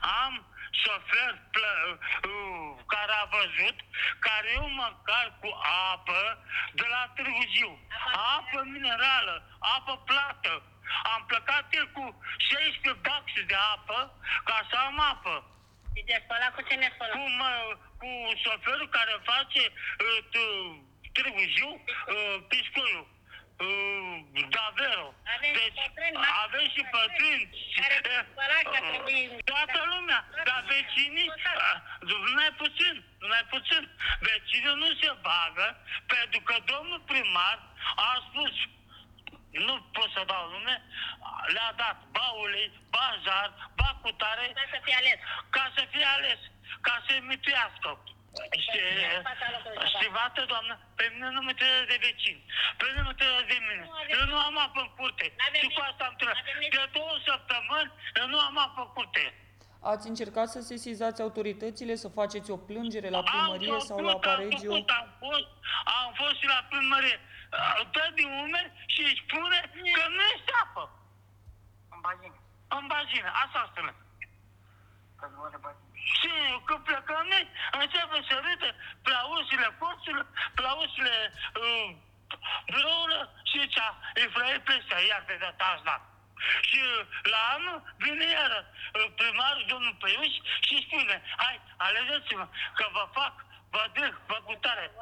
am șofer care a văzut, care eu mă car cu apă de la Târgu Jiu. Apă minerală, apă plată. Am plecat eu cu 16 baxe de apă ca să am apă. Și te spăla cu cine spăla? Cu șoferul care face Târgu Jiu, Piscoiu. Davero. Deci avem și pătrâni. Toată lumea. Dar vecinii, numai puțin. Vecinii nu se bagă pentru că domnul primar a spus, nu pot să dau nume, le-a dat ba ulei, ba jar, ba cutare, Ca să fie ales. ca să fie ales, ca să-i mituiască. Stimată doamnă, pe mine nu mă trebuie de vecini, pe mine nu mă trebuie de mine. Eu nu am apă în curte. Și cu asta am trăit. De 2 săptămâni eu nu am apă în curte. Ați încercat să sesizați autoritățile, să faceți o plângere la primărie sau la Aparegio? Am fost și la primărie. Dă din umeri și îi spune că nu este apă. În bazine. În bazine, asta spune. Că nu are bazine. Și când plecăm noi, începe să râdă plaușile porților, plaușile birourile și zicea, Efraim Pestea, iar de data asta. Și la anul vine iară primarul, domnul Păiuș, și spune, hai, alegeți-mă, că vă fac, vă dă, vă cutare.